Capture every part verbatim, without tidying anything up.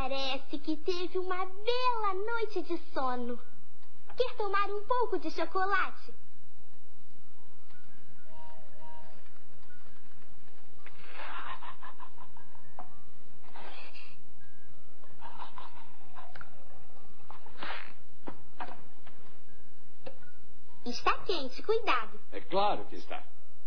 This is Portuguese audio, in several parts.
Parece que teve uma bela noite de sono. Quer tomar um pouco de chocolate? Está quente, cuidado. É claro que está.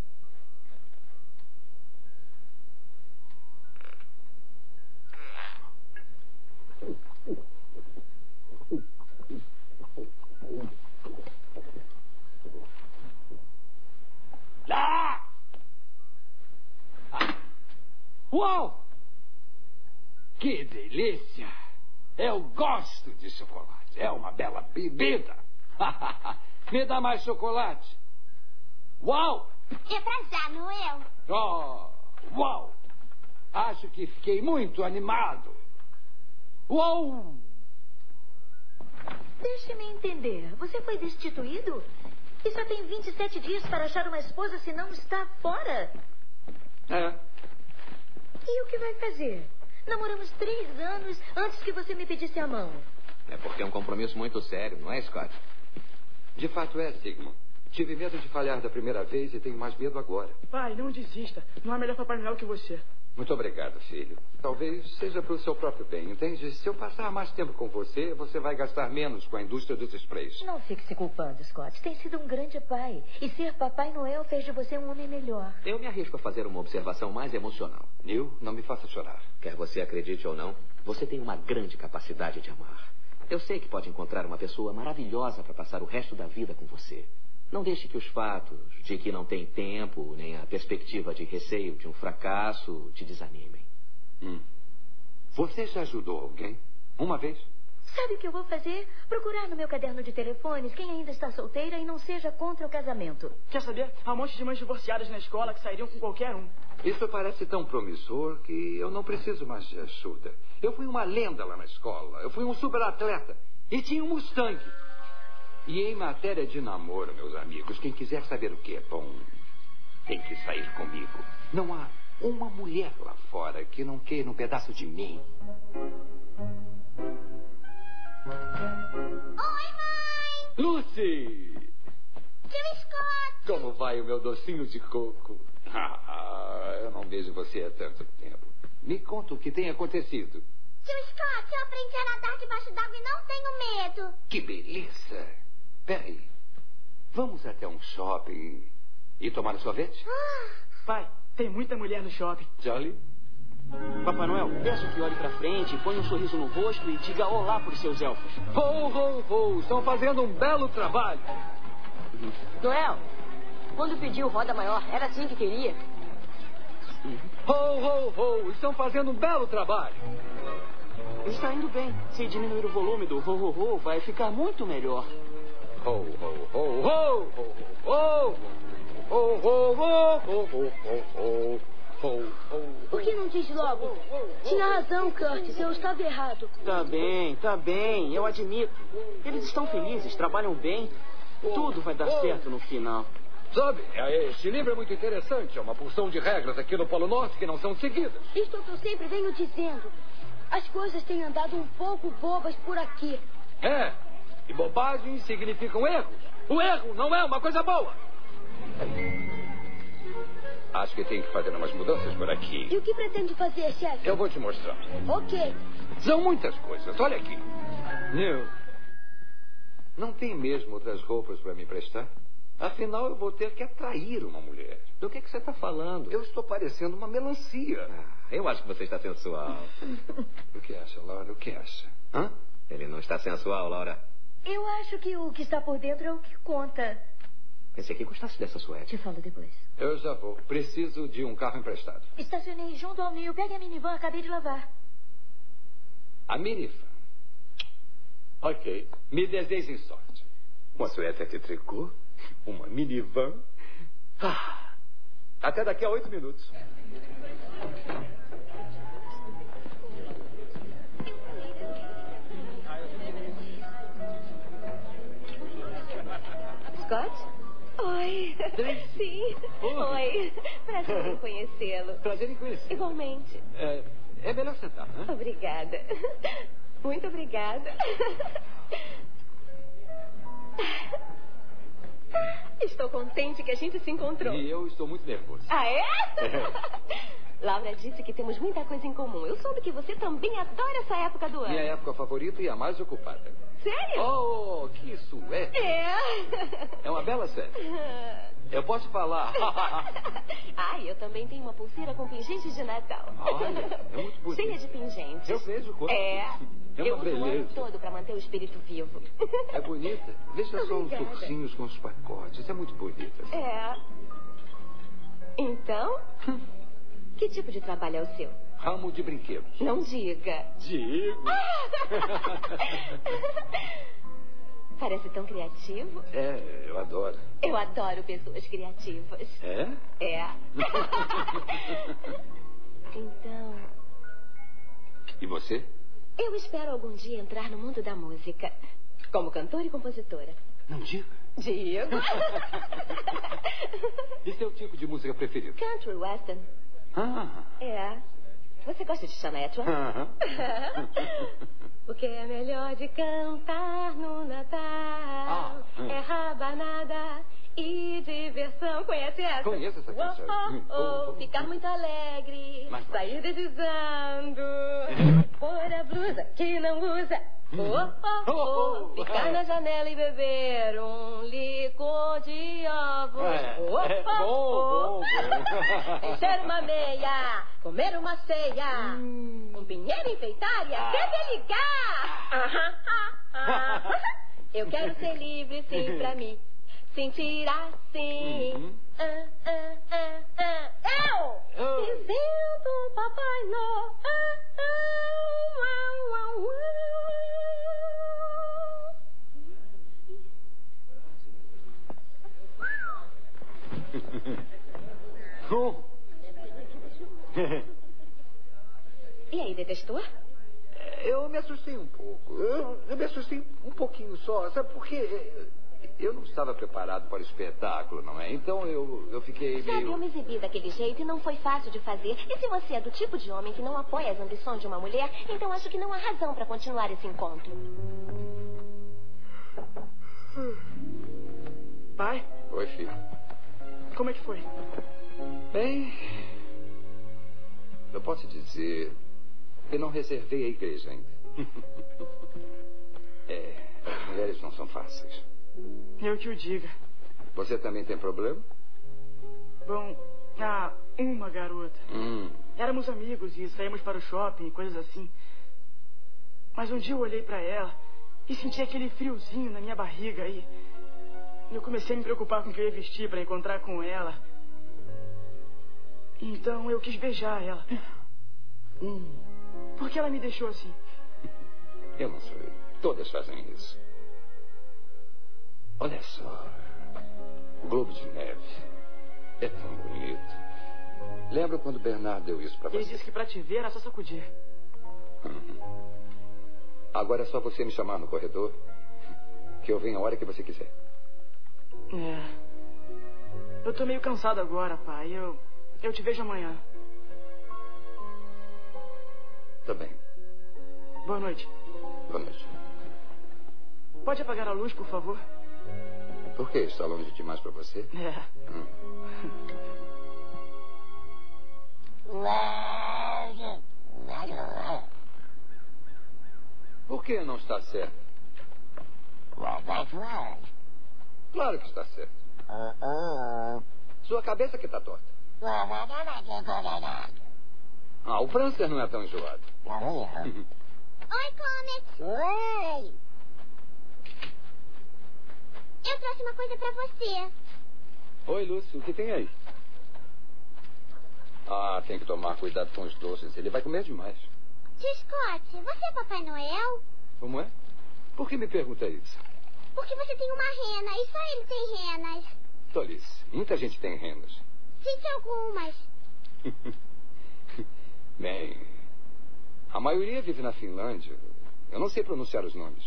Ah! Ah! Uau! Que delícia! Eu gosto de chocolate. É uma bela bebida. Me dá mais chocolate. Uau! É pra já, Noel. Oh, uau! Acho que fiquei muito animado. Uau! Deixe-me entender. Você foi destituído? E só tem vinte e sete dias para achar uma esposa se não está fora? É. E o que vai fazer? Namoramos três anos antes que você me pedisse a mão. É porque é um compromisso muito sério, não é, Scott? De fato é, Sigmund. Tive medo de falhar da primeira vez e tenho mais medo agora. Pai, não desista. Não há melhor Papai Noel que você. Muito obrigado, filho. Talvez seja para o seu próprio bem, entende? Se eu passar mais tempo com você, você vai gastar menos com a indústria dos sprays. Não fique se culpando, Scott. Tem sido um grande pai. E ser Papai Noel fez de você um homem melhor. Eu me arrisco a fazer uma observação mais emocional. Neil, não me faça chorar. Quer você acredite ou não, você tem uma grande capacidade de amar. Eu sei que pode encontrar uma pessoa maravilhosa para passar o resto da vida com você. Não deixe que os fatos de que não tem tempo, nem a perspectiva de receio de um fracasso te desanimem. Hum. Você já ajudou alguém? Uma vez? Sabe o que eu vou fazer? Procurar no meu caderno de telefones quem ainda está solteira e não seja contra o casamento. Quer saber? Há um monte de mães divorciadas na escola que sairiam com qualquer um. Isso parece tão promissor que eu não preciso mais de ajuda. Eu fui uma lenda lá na escola. Eu fui um super atleta. E tinha um Mustang. E em matéria de namoro, meus amigos, quem quiser saber o que é bom, tem que sair comigo. Não há uma mulher lá fora que não queira um pedaço de mim. Oi, mãe! Lucy! Tio Scott! Como vai o meu docinho de coco? Ah, eu não vejo você há tanto tempo. Me conta o que tem acontecido. Tio Scott, eu aprendi a nadar debaixo d'água e não tenho medo. Que beleza! Peraí, vamos até um shopping e tomar um sorvete? Ah. Pai, tem muita mulher no shopping. Charlie? Papai Noel, peço que olhe pra frente, ponha um sorriso no rosto e diga olá pros seus elfos. Ho, ho, ho! Estão fazendo um belo trabalho. Noel, quando pediu roda maior, era assim que queria? Ho, ho, ho! Estão fazendo um belo trabalho. Está indo bem. Se diminuir o volume do ho, ho, ho, vai ficar muito melhor. Ho, ho, ho, ho, ho, ho, ho, ho, ho, ho, ho, ho, ho. Por que não diz logo? Tinha razão, Curtis. Eu estava errado. Tá bem, tá bem. Eu admito. Eles estão felizes, trabalham bem. Tudo vai dar certo no final. Sabe, este livro é muito interessante. É uma porção de regras aqui no Polo Norte que não são seguidas. Isto é o que eu sempre venho dizendo. As coisas têm andado um pouco bobas por aqui. É. E bobagens significam erros. O erro não é uma coisa boa. Acho que tem que fazer umas mudanças por aqui. E o que pretende fazer, chefe? Eu vou te mostrar. Ok. São muitas coisas. Olha aqui. Neil, não tem mesmo outras roupas para me emprestar? Afinal, eu vou ter que atrair uma mulher. Do que, que você está falando? Eu estou parecendo uma melancia. Ah, eu acho que você está sensual. O que acha, Laura? O que acha? Hã? Ele não está sensual, Laura. Eu acho que o que está por dentro é o que conta. Pensei que gostasse dessa suéte. Te falo depois. Eu já vou. Preciso de um carro emprestado. Estacionei junto ao Neil. Pegue a minivan, acabei de lavar. A minivan. Ok. Me desejem sorte. Uma suéter de tricô? Uma minivan? Ah, até daqui a oito minutos. Scott? Oi. Sim. Oi. Oi. Prazer em conhecê-lo. Prazer em conhecer. Igualmente. É, É melhor sentar, né? Obrigada. Muito obrigada. Estou contente que a gente se encontrou. E eu estou muito nervoso. Ah, é? É. Laura disse que temos muita coisa em comum. Eu soube que você também adora essa época do ano. Minha época favorita e a mais ocupada. Sério? Oh, que suéte. É. É uma bela suéte. Eu posso falar. Ah, eu também tenho uma pulseira com pingentes de Natal. Olha, é muito bonito. Cheia de pingentes. Eu vejo quanto. É. É uma eu uso o ano beleza. todo para manter o espírito vivo. É bonita. Veja só os Obrigada. ursinhos com os pacotes. É muito bonita. É. Então, que tipo de trabalho é o seu? Ramo de brinquedos. Não diga. Digo. Parece tão criativo. É, eu adoro. Eu adoro pessoas criativas. É? É. Então, E você? eu espero algum dia entrar no mundo da música. Como cantora e compositora. Não diga. Digo. E seu tipo de música preferido? Country Western. Ah. É. Você gosta de Shania Twain? Aham. O que é melhor de cantar no Natal Ah, hum. é rabanada e diversão. Conhece essa? Conheço essa canção. Oh, Hum. oh, Oh, oh, ficar oh. muito alegre, Mas vai. sair deslizando, pôr a blusa que não usa. Oh, oh, oh, Oh, ficar é. na janela e beber um licor de ovos. É, Oh, é oh, bom, oh. bom. Encher uma meia, comer uma ceia, um pinheiro enfeitar e até me ligar. Ah, ah, ah. Eu quero ser livre, sim, pra mim. Sentir assim. Uhum. Ah, ah, ah, ah. Eu! Oh. Dizendo Papai Noel. Ah, ah, uau, uau, uau. Oh. E aí, detestou? Eu me assustei um pouco. Eu, eu me assustei um pouquinho só. Sabe por quê? Eu não estava preparado para o espetáculo, não é? Então eu, eu fiquei Sabe, eu meio... me exibi daquele jeito e não foi fácil de fazer. E se você é do tipo de homem que não apoia as ambições de uma mulher, então acho que não há razão para continuar esse encontro. Pai, Oi, filho. como é que foi? Bem, eu posso dizer que não reservei a igreja ainda. É, as mulheres não são fáceis. Eu que o diga. Você também tem problema? Bom, ah, uma garota. Hum. Éramos amigos e saímos para o shopping e coisas assim. Mas um dia eu olhei para ela e senti aquele friozinho na minha barriga e eu comecei a me preocupar com o que eu ia vestir para encontrar com ela. Então eu quis beijar ela. Hum. Por que ela me deixou assim? Eu não sei. Todas fazem isso. Olha só. O Globo de Neve. É tão bonito. Lembra quando o Bernardo deu isso pra Ele você? disse que pra te ver era só sacudir. Uhum. Agora é só você me chamar no corredor, que eu venho a hora que você quiser. É. Eu tô meio cansado agora, pai. Eu, eu te vejo amanhã. Tá bem. Boa noite. Boa noite. Pode apagar a luz, por favor? Por que? Está longe demais pra você? É. Hum. Por que não está certo? Claro que está certo. Sua cabeça que está torta. Ah, o Francer não é tão enjoado. Oi, Comet. Oi! Eu trouxe uma coisa pra você. Oi, Lúcio, o que tem aí? Ah, tem que tomar cuidado com os doces. Ele vai comer demais. Tio Scott, você é Papai Noel? Como é? Por que me pergunta isso? Porque você tem uma rena e só ele tem renas. Tolice. Muita gente tem renas. Cite algumas. Bem, a maioria vive na Finlândia. Eu não sei pronunciar os nomes.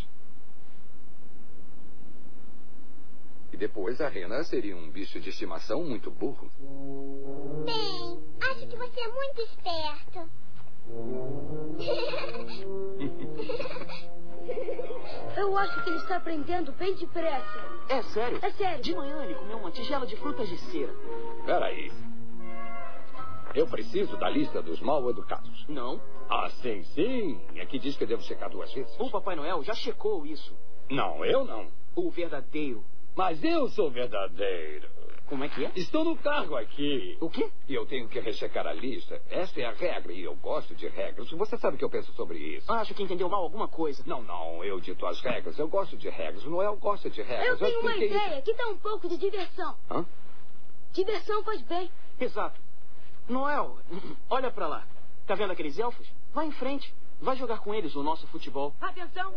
E depois a rena seria um bicho de estimação muito burro. Bem, acho que você é muito esperto. Eu acho que ele está aprendendo bem depressa. É sério? É sério. De manhã ele comeu uma tigela de frutas de cera. Peraí. Eu preciso da lista dos mal educados. Não. Ah, sim, sim. Aqui diz que eu devo checar duas vezes. O Papai Noel já checou isso. Não, eu não. O verdadeiro. Mas eu sou verdadeiro. Como é que é? Estou no cargo aqui. O quê? E eu tenho que rechecar a lista. Essa é a regra e eu gosto de regras. Você sabe o que eu penso sobre isso. Acho que entendeu mal alguma coisa. Não, não. Eu dito as regras. Eu gosto de regras. O Noel gosta de regras. Eu tenho uma ideia. Que dá um pouco de diversão. Hã? Diversão faz bem. Exato. Noel, olha pra lá. Tá vendo aqueles elfos? Vai em frente. Vai jogar com eles o nosso futebol. Atenção!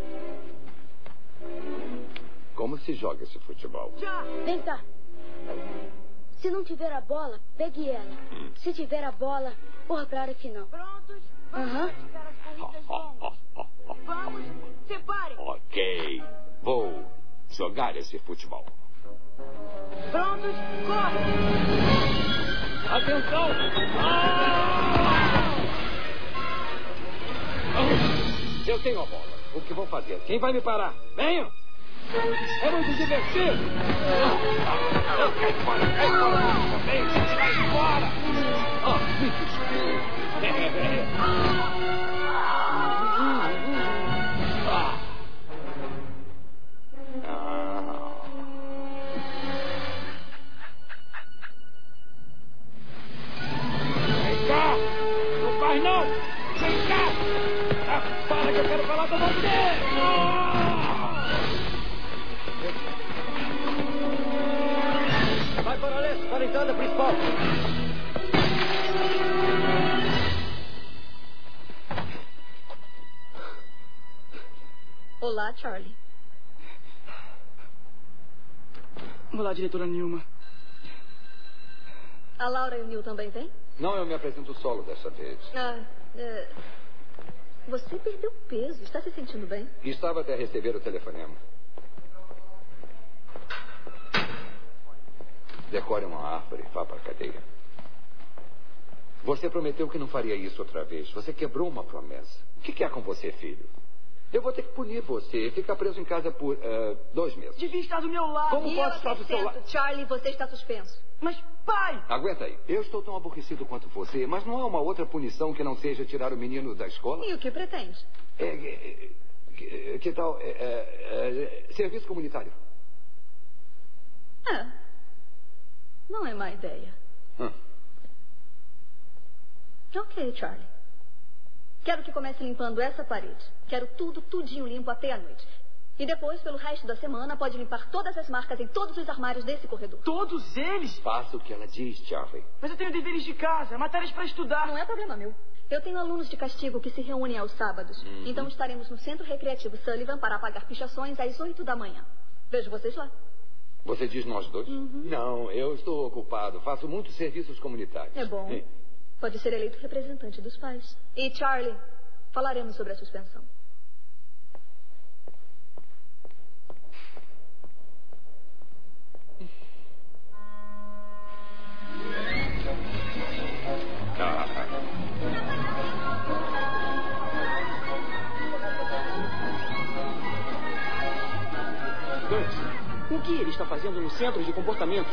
Como se joga esse futebol? Já! Vem cá. Se não tiver a bola, pegue ela. Hum. Se tiver a bola, corra pra área final. Prontos? Vamos Aham. praticar as corridas longas. Vamos, separem. Ok. Vou jogar esse futebol. Prontos? Corre! Atenção! Ah! Eu tenho a bola. O que vou fazer? Quem vai me parar? Venham! É muito divertido! Eu caio fora! Cai fora! Vem! Cai fora! Ah, me desculpe! Ah. Ah. Vem cá! Não faz não! Vem cá! Ah, para que eu quero falar com você! Ah! Vai para o leste, para a entrada principal. Olá, Charlie. Olá, diretora Nilma. A Laura e o Neil também vêm? Não, eu me apresento solo dessa vez. Ah, é... Você perdeu peso. Está se sentindo bem? Estava até receber o telefonema. Decore uma árvore e vá para a cadeia. Você prometeu que não faria isso outra vez. Você quebrou uma promessa. O que, que é com você, filho? Eu vou ter que punir você e ficar preso em casa por uh, dois meses. Devia estar do meu lado. Como E pode eu estar do seu acrescento, lado? Charlie, você está suspenso. Mas, pai! Aguenta aí. Eu estou tão aborrecido quanto você, mas não há uma outra punição que não seja tirar o menino da escola? E o que pretende? É, é, que, que tal? É, é, é, serviço comunitário. Ah, não é má ideia. Hum. Ok, Charlie. Quero que comece limpando essa parede. Quero tudo, tudinho limpo até a noite. E depois, pelo resto da semana, pode limpar todas as marcas em todos os armários desse corredor. Todos eles? Faça o que ela diz, Charlie. Mas eu tenho deveres de casa, matérias para estudar. Não é problema meu. Eu tenho alunos de castigo que se reúnem aos sábados. Uhum. Então estaremos no Centro Recreativo Sullivan para apagar pichações às oito da manhã. Vejo vocês lá. Você diz nós dois? Uhum. Não, eu estou ocupado. Faço muitos serviços comunitários. É bom. É. Pode ser eleito representante dos pais. E, Charlie, falaremos sobre a suspensão. Gus, o que ele está fazendo no centro de comportamento?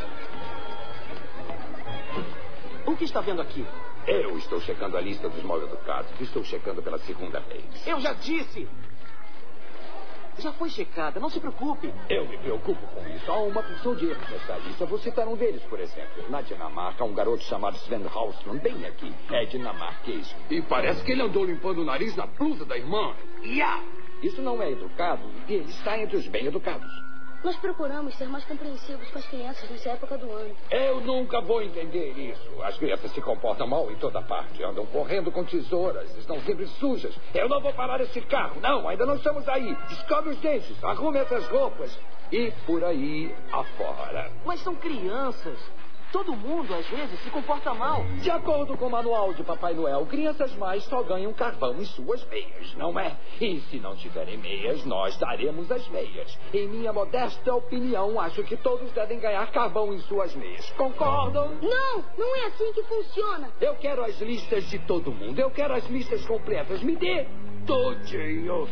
O que está vendo aqui? Eu estou checando a lista dos mal educados. Estou checando pela segunda vez. Eu já disse! Já foi checada, não se preocupe. Eu me preocupo com isso. Há uma porção de erros nessa lista. Vou citar um deles, por exemplo. Na Dinamarca, um garoto chamado Sven Hausman, bem aqui, é dinamarquês. E parece que ele andou limpando o nariz na blusa da irmã. Yeah! Isso não é educado e ele está entre os bem educados. Nós procuramos ser mais compreensivos com as crianças nessa época do ano. Eu nunca vou entender isso. As crianças se comportam mal em toda parte. Andam correndo com tesouras. Estão sempre sujas. Eu não vou parar esse carro. Não, ainda não estamos aí. Escove os dentes. Arrume essas roupas. E por aí afora. Mas são crianças. Todo mundo, às vezes, se comporta mal. De acordo com o manual de Papai Noel, crianças mais só ganham carvão em suas meias, não é? E se não tiverem meias, nós daremos as meias. Em minha modesta opinião, acho que todos devem ganhar carvão em suas meias. Concordam? Não, não é assim que funciona. Eu quero as listas de todo mundo. Eu quero as listas completas. Me dê tudinho.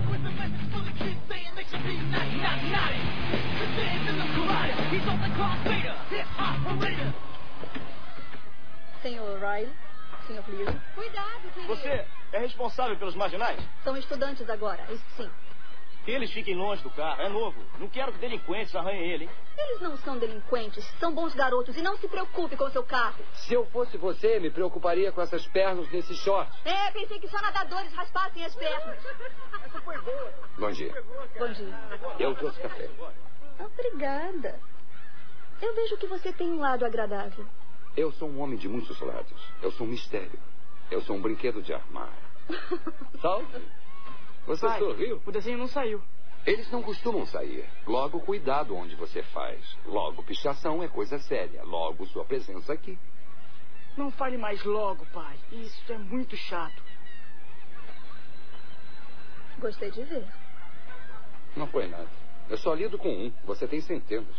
Senhor Riley, senhor Cleary. Cuidado, querido. Você é responsável pelos marginais? São estudantes agora, isso sim. Que eles fiquem longe do carro, é novo. Não quero que delinquentes arranhem ele, hein? Eles não são delinquentes, são bons garotos. E não se preocupe com o seu carro. Se eu fosse você, me preocuparia com essas pernas nesse short. É, pensei que só nadadores raspassem as pernas. Essa foi boa. Bom dia. Bom dia. Eu trouxe café. Obrigada. Eu vejo que você tem um lado agradável. Eu sou um homem de muitos lados. Eu sou um mistério. Eu sou um brinquedo de armário. Sabe? Você Pai, sorriu? O desenho não saiu. Eles não costumam sair. Logo, cuidado onde você faz. Logo, pichação é coisa séria. Logo, sua presença aqui. Não fale mais logo, pai. Isso é muito chato. Gostei de ver. Não foi nada. Eu só lido com um. Você tem centenas.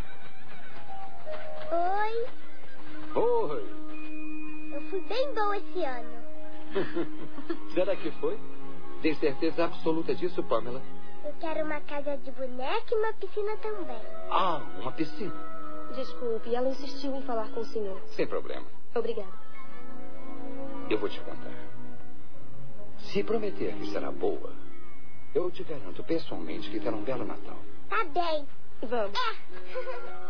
Oi, Oi! eu fui bem boa esse ano. Será que foi? Tem certeza absoluta disso, Pamela? Eu quero uma casa de boneca e uma piscina também. Ah, uma piscina. Desculpe, ela insistiu em falar com o senhor. Sem problema. Obrigada. Eu vou te contar. Se prometer que será boa, eu te garanto pessoalmente que terá um belo Natal. Tá bem. Vamos. É.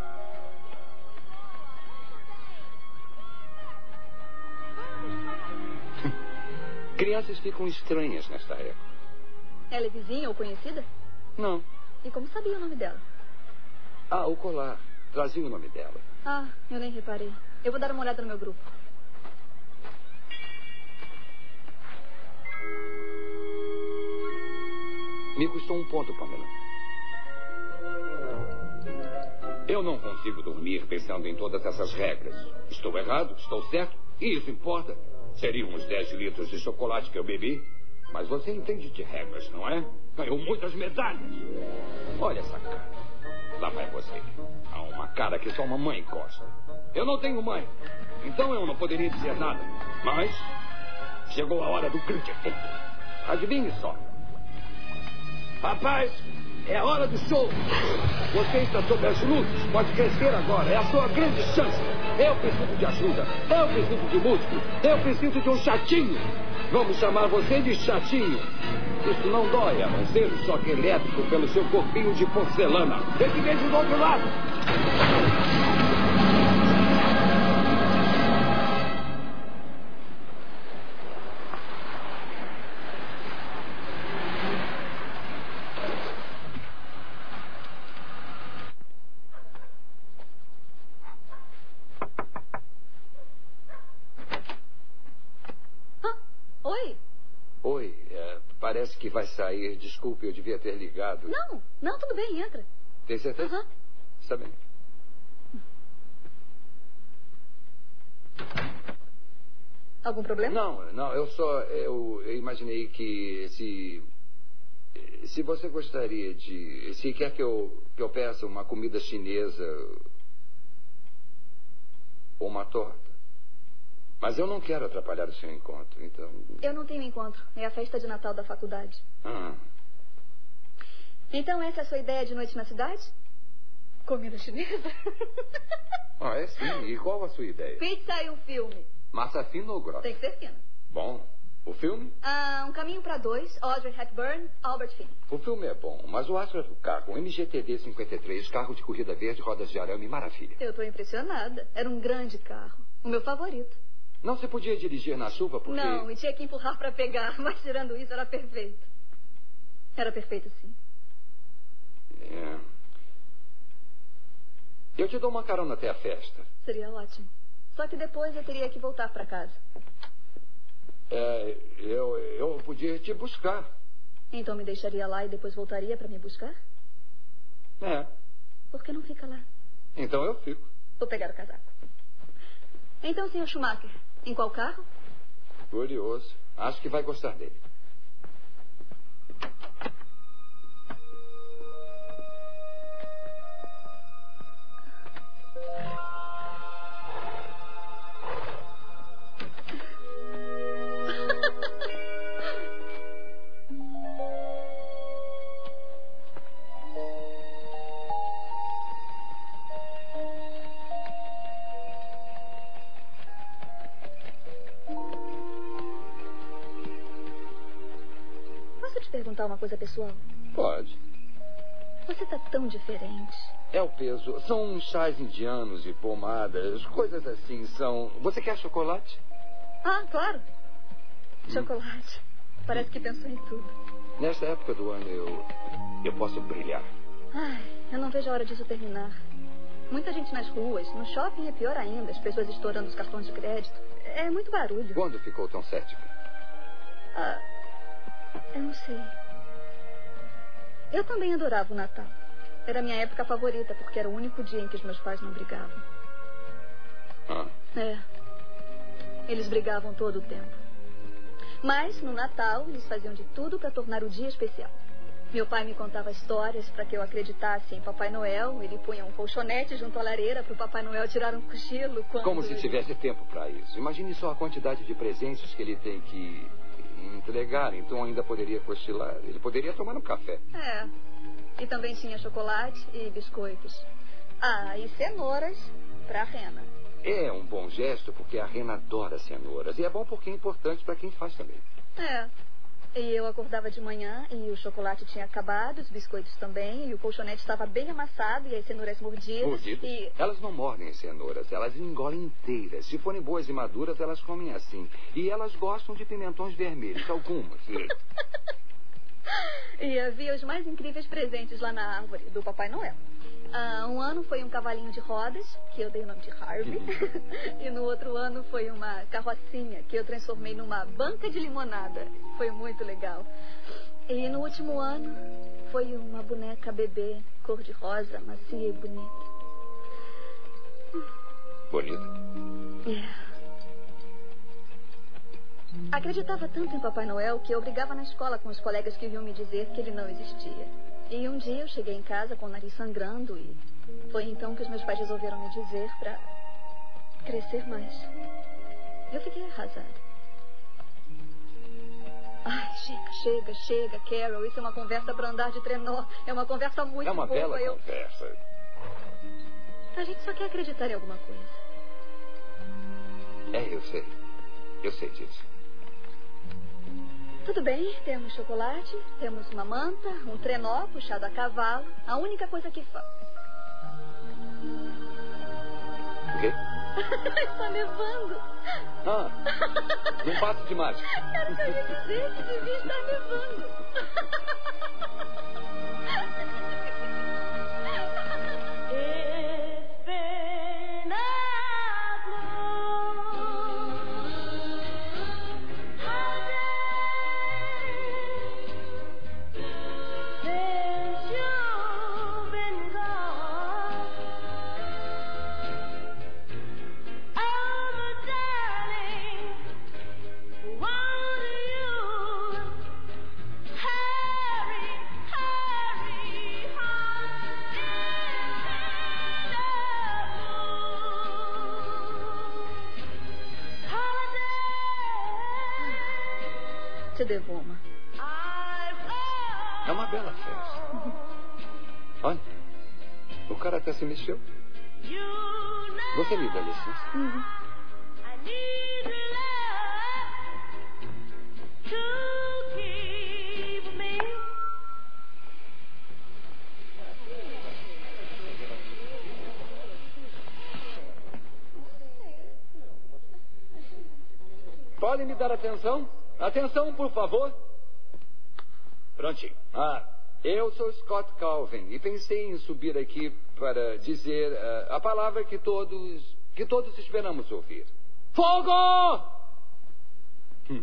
Crianças ficam estranhas nesta época. Ela é vizinha ou conhecida? Não. E como sabia o nome dela? Ah, o colar. Trazia o nome dela. Ah, eu nem reparei. Eu vou dar uma olhada no meu grupo. Me custou um ponto, Pamela. Eu não consigo dormir pensando em todas essas regras. Estou errado? Estou certo? E isso importa? Seriam uns dez litros de chocolate que eu bebi. Mas você entende de regras, não é? Ganhou muitas medalhas. Olha essa cara. Lá vai você. Há uma cara que só uma mãe gosta. Eu não tenho mãe. Então eu não poderia dizer nada. Mas chegou a hora do grande efeito. Adivinhe só. Rapaz, é a hora do show. Você está sob as luzes. Pode crescer agora. É a sua grande chance. Eu preciso de ajuda. Eu preciso de músico. Eu preciso de um chatinho. Vamos chamar você de chatinho. Isso não dói, a não ser o choque elétrico pelo seu corpinho de porcelana. Esse beijo do outro lado. Oi? Oi, é, parece que vai sair. Desculpe, eu devia ter ligado. Não, não, tudo bem, entra. Tem certeza? Aham. Está bem. Algum problema? Não, não, eu só eu, eu imaginei que se se você gostaria de, se quer que eu que eu peça uma comida chinesa ou uma torta. Mas eu não quero atrapalhar o seu encontro, então. Eu não tenho encontro. É a festa de Natal da faculdade. Ah. Então essa é a sua ideia de noite na cidade? Comida chinesa? Ah, é sim. E qual a sua ideia? Pizza e um filme. Massa fina ou grossa? Tem que ser fina. Bom. O filme? Ah, Um Caminho para Dois, Audrey Hepburn, Albert Finney. O filme é bom, mas o astro é do carro. Um M G T D cinquenta e três, carro de corrida verde, rodas de arame, maravilha. Eu estou impressionada. Era um grande carro. O meu favorito. Não se podia dirigir na chuva porque... Não, e tinha que empurrar para pegar. Mas tirando isso, era perfeito. Era perfeito, sim. É. Eu te dou uma carona até a festa. Seria ótimo. Só que depois eu teria que voltar para casa. É, eu, eu podia te buscar. Então me deixaria lá e depois voltaria para me buscar? É. Por que não fica lá? Então eu fico. Vou pegar o casaco. Então, senhor Schumacher, em qual carro? Curioso. Acho que vai gostar dele. Perguntar uma coisa pessoal? Pode. Você tá tão diferente. É o peso. São chás indianos e pomadas, coisas assim. São... Você quer chocolate? Ah, claro. Hum. Chocolate. Parece que pensou em tudo. Nesta época do ano eu... eu posso brilhar. Ai, eu não vejo a hora disso terminar. Muita gente nas ruas. No shopping é pior ainda. As pessoas estourando os cartões de crédito. É muito barulho. Quando ficou tão cética? Ah... Eu não sei. Eu também adorava o Natal. Era a minha época favorita, porque era o único dia em que os meus pais não brigavam. Ah. É. Eles brigavam todo o tempo. Mas, no Natal, eles faziam de tudo para tornar o dia especial. Meu pai me contava histórias para que eu acreditasse em Papai Noel. Ele punha um colchonete junto à lareira para o Papai Noel tirar um cochilo quando... Como se tivesse tempo para isso. Imagine só a quantidade de presentes que ele tem que... entregar, então ainda poderia cochilar. Ele poderia tomar um café. É. E também tinha chocolate e biscoitos. Ah, e cenouras pra Rena. É um bom gesto porque a Rena adora cenouras. E é bom porque é importante para quem faz também. É. E eu acordava de manhã e o chocolate tinha acabado, os biscoitos também, e o colchonete estava bem amassado e as cenouras mordidas. Mordidas? E... Elas não mordem as cenouras, elas engolem inteiras. Se forem boas e maduras, elas comem assim. E elas gostam de pimentões vermelhos, algumas. E havia os mais incríveis presentes lá na árvore do Papai Noel. Ah, um ano foi um cavalinho de rodas, que eu dei o nome de Harvey. E no outro ano foi uma carrocinha, que eu transformei numa banca de limonada. Foi muito legal. E no último ano foi uma boneca bebê, cor-de-rosa, macia e bonita. Bonita? É. Acreditava tanto em Papai Noel que eu brigava na escola com os colegas que vinham me dizer que ele não existia. E um dia eu cheguei em casa com o nariz sangrando e foi então que os meus pais resolveram me dizer pra crescer mais. Eu fiquei arrasada. Ai, chega, chega, chega, Carol. Isso é uma conversa pra andar de trenó. É uma conversa muito boa. É uma boa, bela eu... conversa. A gente só quer acreditar em alguma coisa. É, eu sei. Eu sei disso. Tudo bem, temos chocolate, temos uma manta, um trenó puxado a cavalo. A única coisa que falta... O quê? Está nevando. Ah, num passo de mágica. Era o que eu ia dizer, que devia estar nevando. Te devo uma. É uma bela festa. Olha, o cara até se mexeu. Você me dá licença? Uhum. Podem me dar atenção? Atenção, por favor. Prontinho. Ah, eu sou Scott Calvin e pensei em subir aqui para dizer uh, a palavra que todos, que todos esperamos ouvir. Fogo! Hum.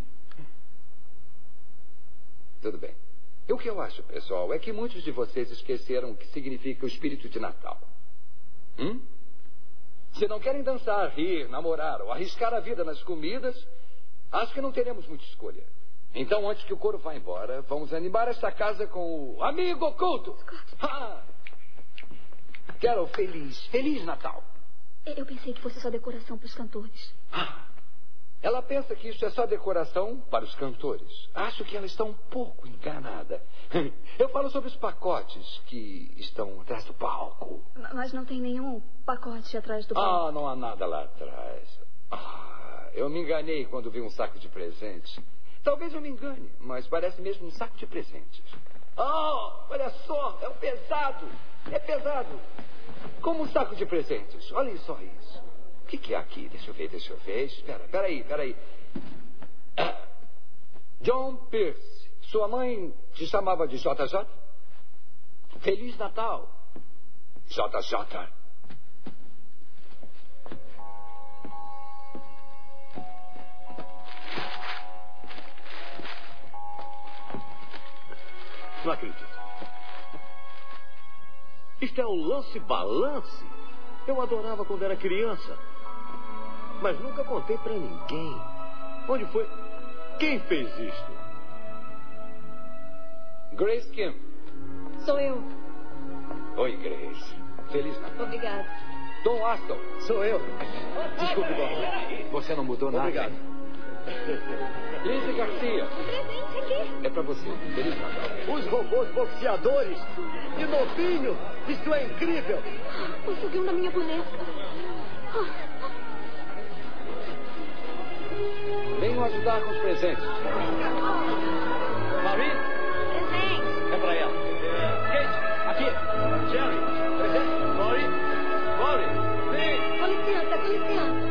Tudo bem. E o que eu acho, pessoal, é que muitos de vocês esqueceram o que significa o espírito de Natal. Hum? Se não querem dançar, rir, namorar ou arriscar a vida nas comidas, acho que não teremos muita escolha. Então, antes que o coro vá embora, vamos animar esta casa com o Amigo Oculto. Ah! Quero feliz, feliz Natal. Eu pensei que fosse só decoração para os cantores. Ah! Ela pensa que isso é só decoração para os cantores. Acho que ela está um pouco enganada. Eu falo sobre os pacotes que estão atrás do palco. Mas não tem nenhum pacote atrás do palco? Ah, não há nada lá atrás. Ah, eu me enganei quando vi um saco de presentes. Talvez eu me engane, mas parece mesmo um saco de presentes. Oh, olha só, é um pesado. É pesado. Como um saco de presentes. Olha só isso. O que, que é aqui? Deixa eu ver, deixa eu ver. Espera, peraí, peraí. Ah, John Pierce. Sua mãe te chamava de J J? Feliz Natal, J J. Não acredito. Isto é o lance-balance. Eu adorava quando era criança. Mas nunca contei pra ninguém. Onde foi? Quem fez isto? Grace Kim. Sou eu. Oi, Grace. Feliz Natal. Obrigada. Tom Aston. Sou eu. Desculpe, Dom. Você não mudou nada. Obrigado. Lizzie Garcia. Um presente aqui. É pra você. Feliz Natal. Os robôs boxeadores. Que novinho. Isso é incrível. Conseguiu na minha boneca. Venham ajudar com os presentes. Maureen? Presente. É pra ela. Kate, aqui. Jerry, presente. Maureen, Maureen, vem. Com licença, com licença.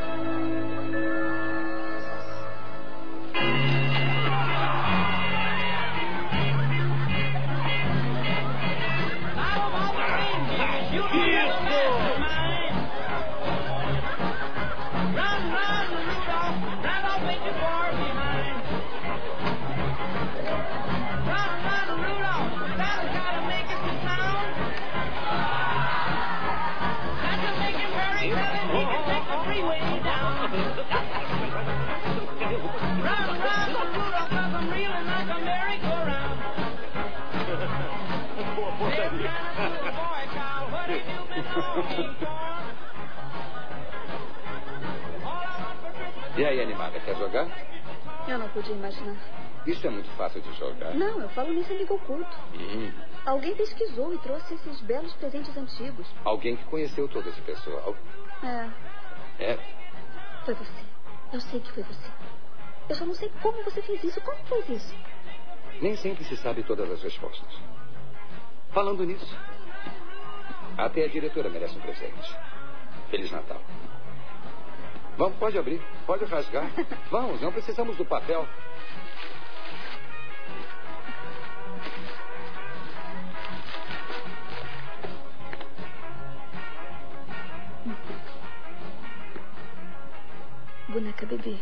E aí, animada, quer jogar? Eu não podia imaginar. Isso é muito fácil de jogar. Não, eu falo nesse amigo oculto. Hum. Alguém pesquisou e trouxe esses belos presentes antigos. Alguém que conheceu todo esse pessoal. É. É. Foi você. Eu sei que foi você. Eu só não sei como você fez isso. Como fez isso? Nem sempre se sabe todas as respostas. Falando nisso, até a diretora merece um presente. Feliz Natal. Vamos, pode abrir, pode rasgar. Vamos, não precisamos do papel. Boneca bebê.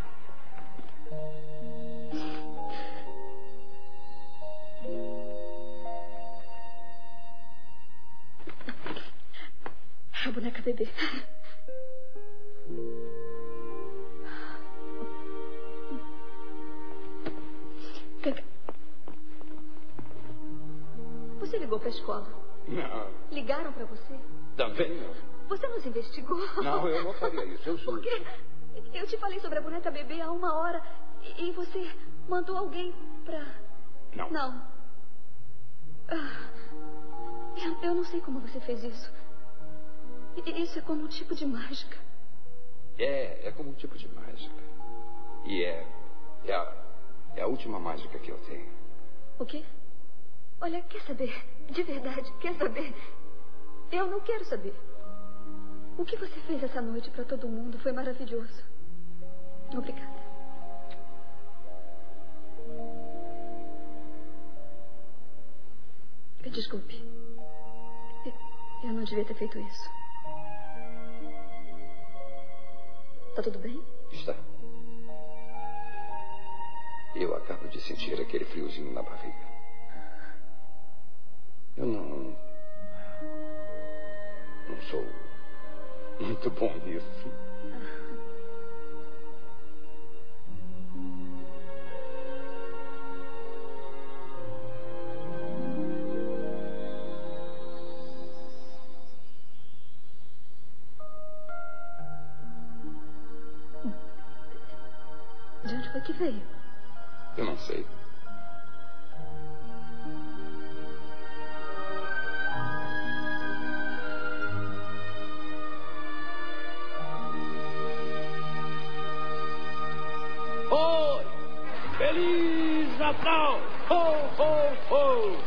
A boneca bebê. Você ligou para a escola? Não. Ligaram para você? Também não. Você nos investigou? Não, eu não faria isso, eu juro. Por quê? Eu te falei sobre a boneca bebê há uma hora e você mandou alguém para... Não. Não. Ah, eu, eu não sei como você fez isso. Isso é como um tipo de mágica. É, é como um tipo de mágica. E é... É a, é a última mágica que eu tenho. O quê? Olha, quer saber? De verdade, quer saber? Eu não quero saber. O que você fez essa noite para todo mundo foi maravilhoso. Obrigada. Desculpe. Eu não devia ter feito isso. Tá tudo bem? Está. Eu acabo de sentir aquele friozinho na barriga. Eu não... Não sou Muito bom isso. De onde foi que veio? Eu não sei. Oi! Feliz Natal! Ho, ho, ho!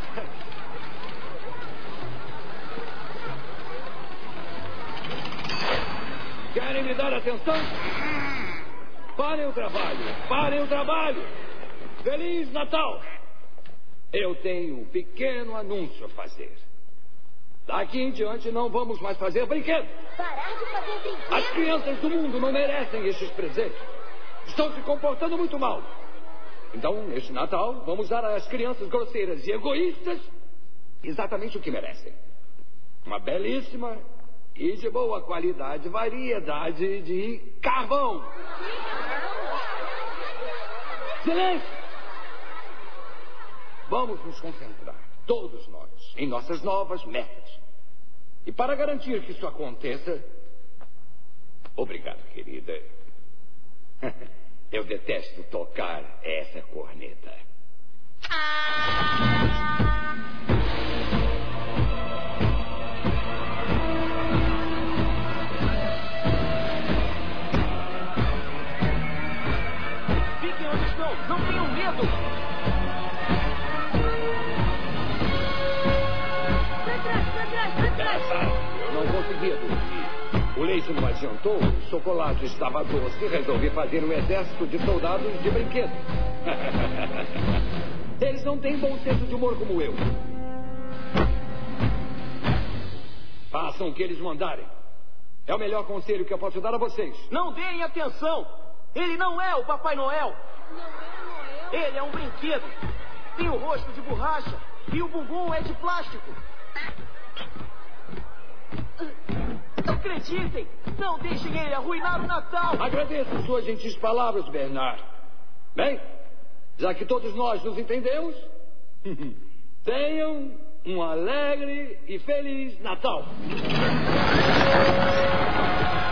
Querem me dar atenção? Parem o trabalho! Parem o trabalho! Feliz Natal! Eu tenho um pequeno anúncio a fazer. Daqui em diante não vamos mais fazer brinquedos. Parar de fazer brinquedos? As crianças do mundo não merecem estes presentes. Estão se comportando muito mal. Então, neste Natal, vamos dar às crianças grosseiras e egoístas exatamente o que merecem. Uma belíssima e de boa qualidade variedade de carvão. Silêncio! Vamos nos concentrar, todos nós, em nossas novas metas. E para garantir que isso aconteça... Obrigado, querida. Eu detesto tocar essa corneta. Fiquem onde estão, não tenham medo. Pra trás, pra trás, pra trás. Eu não conseguia dormir. O leite não adiantou, o chocolate estava doce e resolvi fazer um exército de soldados de brinquedo. Eles não têm bom senso de humor como eu. Façam o que eles mandarem. É o melhor conselho que eu posso dar a vocês. Não deem atenção. Ele não é o Papai Noel. Não é Noel? Ele é um brinquedo. Tem o rosto de borracha e o bumbum é de plástico. Acreditem! Não deixem ele arruinar o Natal! Agradeço suas gentis palavras, Bernard. Bem, já que todos nós nos entendemos, tenham um alegre e feliz Natal.